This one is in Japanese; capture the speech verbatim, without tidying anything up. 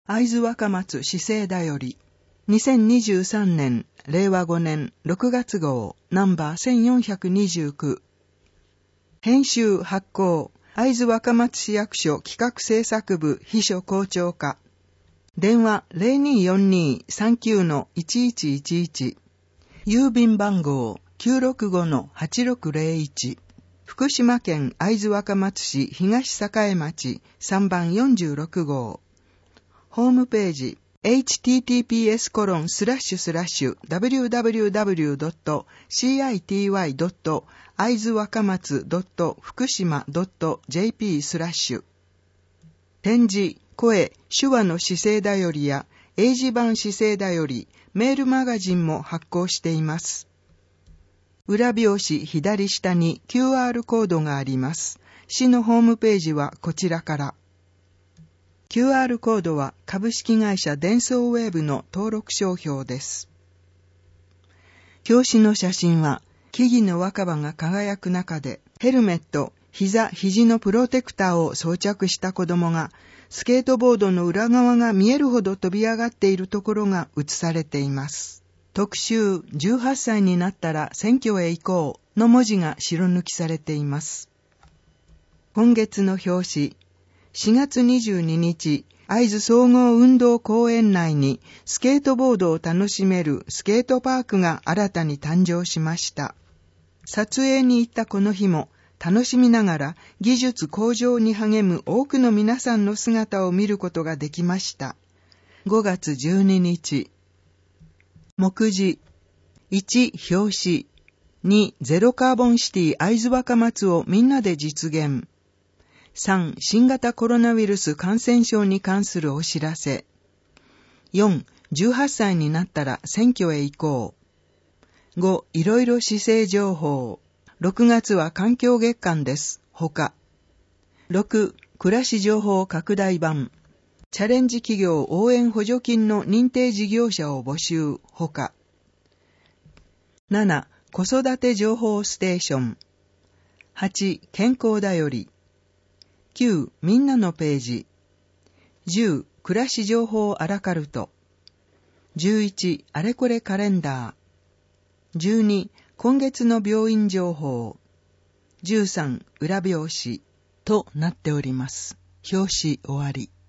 会津若松市政だより、にせんにじゅうさんねんれいわごねんろくがつ号ナンバーせんよんひゃくにじゅうきゅう。編集発行、会津若松市役所企画制作部秘書校長課。電話 ゼロにーよんにーさんきゅうのいちいちいちいち。郵便番号 きゅうろくごのはちろくゼロいち。福島県会津若松市東栄町さんばんよんじゅうろく号。ホームページ エイチティーティーピーエスコロンスラッシュスラッシュダブリューダブリューダブリュードットシーアイティーワイドット会津若松ドット福島ドットジェーピースラッシュ。展示、声、手話の姿勢だよりや英字版姿勢だよりメールマガジンも発行しています。裏表紙左下に キューアール コードがあります。市のホームページはこちらから。キューアール コードは株式会社デンソーウェーブの登録商標です。表紙の写真は木々の若葉が輝く中でヘルメット、膝、肘のプロテクターを装着した子供がスケートボードの裏側が見えるほど飛び上がっているところが写されています。特集じゅうはっさいになったら選挙へ行こうの文字が白抜きされています。今月の表紙、しがつにじゅうににち、会津総合運動公園内にスケートボードを楽しめるスケートパークが新たに誕生しました。撮影に行ったこの日も楽しみながら技術向上に励む多くの皆さんの姿を見ることができました。ごがつじゅうににち、目次、いち表紙、にゼロカーボンシティ会津若松をみんなで実現、さん新型コロナウイルス感染症に関するお知らせ、よんじゅうはっさいになったら選挙へ行こう、ごいろいろ市政情報、ろくがつは環境月間です。他。ろく暮らし情報拡大版。チャレンジ企業応援補助金の認定事業者を募集。他。なな子育て情報ステーション。はち健康だより。きゅうみんなのページ。じゅう暮らし情報アラカルト。じゅういちあれこれカレンダー。じゅうに今月の病院情報。じゅうさん裏表紙となっております。表紙終わり。